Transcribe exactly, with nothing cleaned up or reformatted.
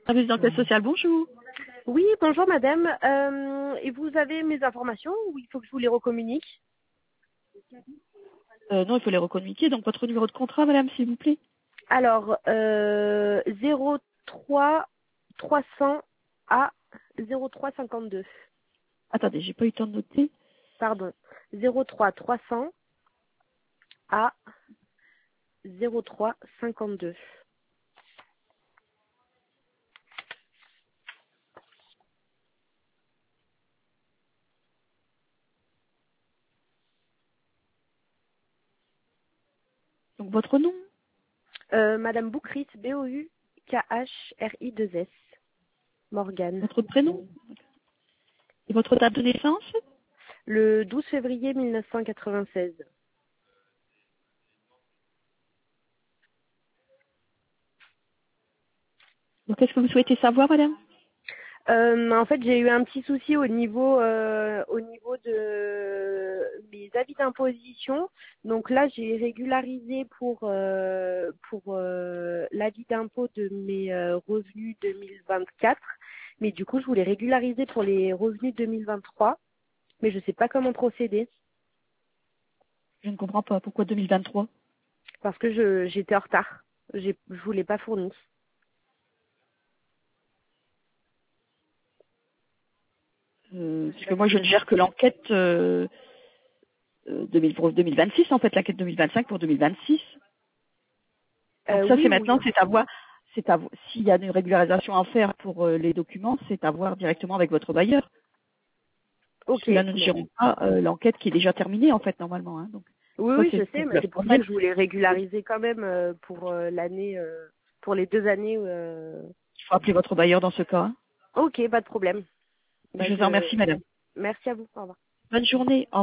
Service d'enquête sociale, bonjour. Oui, bonjour madame. Euh, et vous avez mes informations ou il faut que je vous les recommunique? Euh, non, il faut les recommuniquer. Donc, votre numéro de contrat, madame, s'il vous plaît. Alors, euh, zéro trois trois cents à zéro trois cinquante-deux. Attendez, j'ai pas eu le temps de noter. Pardon. zéro trois trois cents à zéro trois cinquante-deux. Donc, votre nom, Euh, madame Boukris, B O U K H R I deux S. Morgane. votre prénom et votre date de naissance. Le douze février mille neuf cent quatre-vingt-seize. Donc, qu'est-ce que vous souhaitez savoir, madame? Euh, en fait, j'ai eu un petit souci au niveau euh, au niveau de mes avis d'imposition. Donc là, j'ai régularisé pour euh, pour euh, l'avis d'impôt de mes euh, revenus deux mille vingt-quatre. Mais du coup, je voulais régulariser pour les revenus deux mille vingt-trois, mais je sais pas comment procéder Je ne comprends pas. Pourquoi deux mille vingt-trois? parce que je j'étais en retard. J'ai je vous l'ai pas fourni. Euh, parce que moi, je ne gère que l'enquête euh, euh, deux mille pour deux mille vingt-six, en fait, l'enquête deux mille vingt-cinq pour deux mille vingt-six. Donc Euh, ça, oui, c'est oui. maintenant, c'est à voir. C'est à vo- s'il y a une régularisation à faire pour euh, les documents, c'est à voir directement avec votre bailleur. Ok. Puisque là, nous ne Bon. gérons pas euh, l'enquête qui est déjà terminée, en fait, normalement. Hein. Donc, Oui, soit oui, je c'est sais, pour mais la c'est pour ça première. que je voulais régulariser quand même euh, pour euh, l'année, euh, pour les deux années. euh. Il faut appeler votre bailleur dans ce cas. Hein. Ok, pas de problème. Bah, Je vous en je... remercie, madame. Merci à vous. Au revoir. Bonne journée. Au